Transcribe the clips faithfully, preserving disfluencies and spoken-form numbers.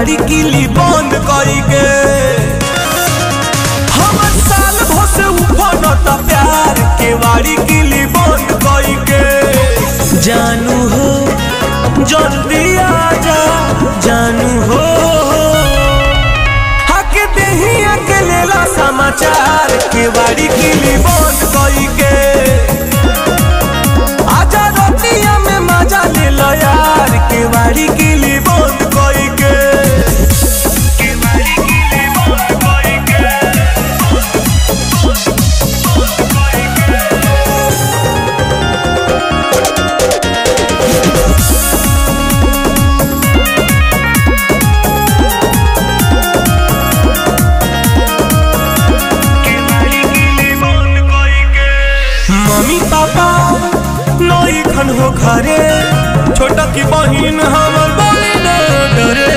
केवाड़ी किली बंद करी के हमर साल भर से उफनता प्यार केवाड़ी किली बंद करी के जानू हो जल्दी आजा जानू हो हके देहिया के लेला समाचार केवाड़ी किली बंद करी के आजा रतिया में मजा ले लो यार केवाड़ी किली बंद करी के केवाड़ी किली बंद करी के मम्मी पापा नई खन हो घरे छोटा की बहिन हमर बोली न डरे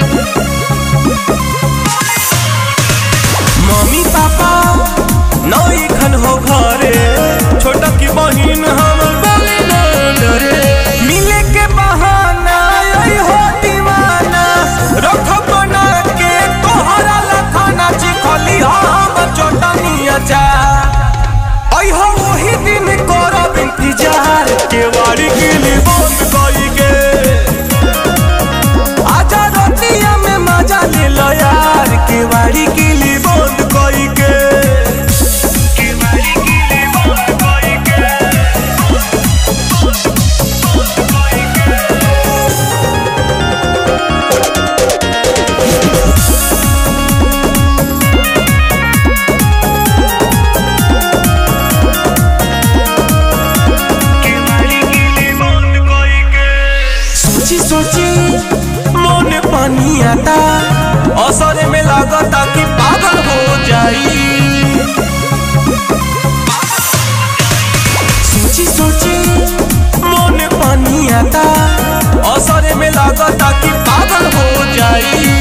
मम्मी पापा नई खन हो घरे छोटा की बहिन हमर बोली न डरे मिले के बहाना आई हो दीवाना रख बना के तोहरा लखाना चिखली हम चटनिया चा आई हो वही दिन करब इंतजार केवाड़ी किली बंद करी के आजा रतिया में मजा ले लो यार केवाड़ी किली बंद करी के केवाड़ी किली बंद करी के सोची मन पानी आता असरे में लागता कि पागल हो जाई सोची सोची मन पानी आता असरे में लागता कि पागल हो जाई